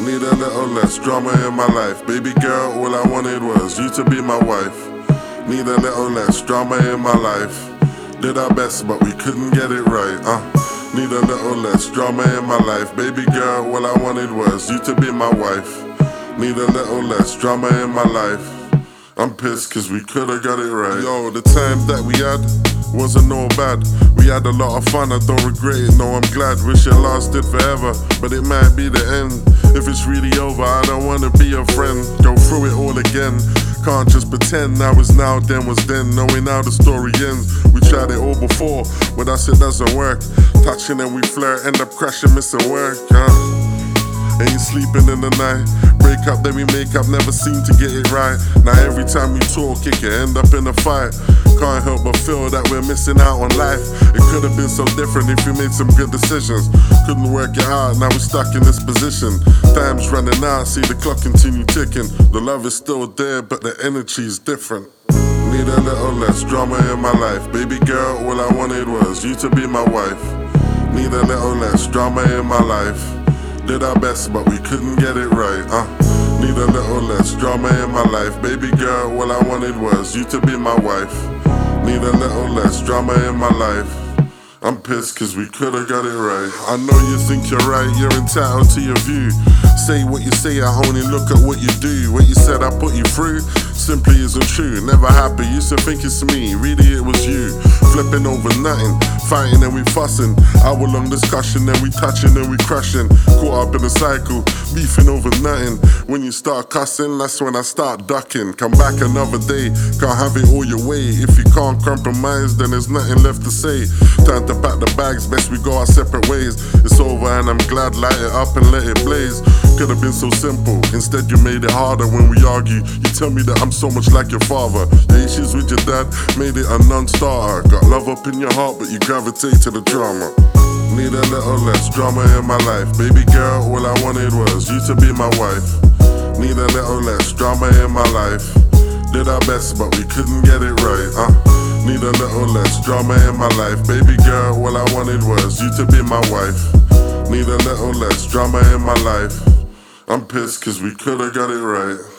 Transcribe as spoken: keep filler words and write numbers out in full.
Need a little less drama in my life. Baby girl, all I wanted was you to be my wife. Need a little less drama in my life. Did our best, but we couldn't get it right. Uh. Need a little less drama in my life. Baby girl, all I wanted was you to be my wife. Need a little less drama in my life. I'm pissed cause we could've got it right. Yo, the time that we had wasn't no bad. We had a lot of fun, I don't regret it, no I'm glad. Wish it lasted forever, but it might be the end. If it's really over, I don't wanna be your friend. Go through it all again, can't just pretend now is now, then was then. Knowing how the story ends, we tried it all before, but that's it doesn't work. Touching and we flirt, end up crashing, missing work, huh? Ain't sleeping in the night. Break up, then we make up, never seem to get it right. Now every time we talk, it can end up in a fight. Can't help but feel that we're missing out on life. It could have been so different if we made some good decisions. Couldn't work it out, now we're stuck in this position. Time's running out, see the clock continue ticking. The love is still there, but the energy's different. Need a little less drama in my life. Baby girl, all I wanted was you to be my wife. Need a little less drama in my life. Did our best, but we couldn't get it right. Uh. Need a little less drama in my life. Baby girl, all I wanted was you to be my wife. Need a little less drama in my life. I'm pissed cause we could've got it right. I know you think you're right, you're entitled to your view. Say what you say, I only look at what you do. What you said I put you through simply isn't true. Never happy, used to think it's me, really it was you. Flipping over nothing, fighting and we fussing. Hour long discussion, then we touching and we crushing. Caught up in a cycle, beefing over nothing. When you start cussing, that's when I start ducking. Come back another day, can't have it all your way. If you can't compromise, then there's nothing left to say. Time to pack the bags, best we go our separate ways. It's over and I'm glad, light it up and let it blaze. Could've been so simple, instead you made it harder. When we argue, you tell me that I'm so much like your father. The issues with your dad made it a non-starter. Got love up in your heart, but you gravitate to the drama. Need a little less drama in my life. Baby girl, all I wanted was you to be my wife. Need a little less drama in my life. Did our best, but we couldn't get it right. Uh. Need a little less drama in my life. Baby girl, all I wanted was you to be my wife. Need a little less drama in my life. I'm pissed cause we could've got it right.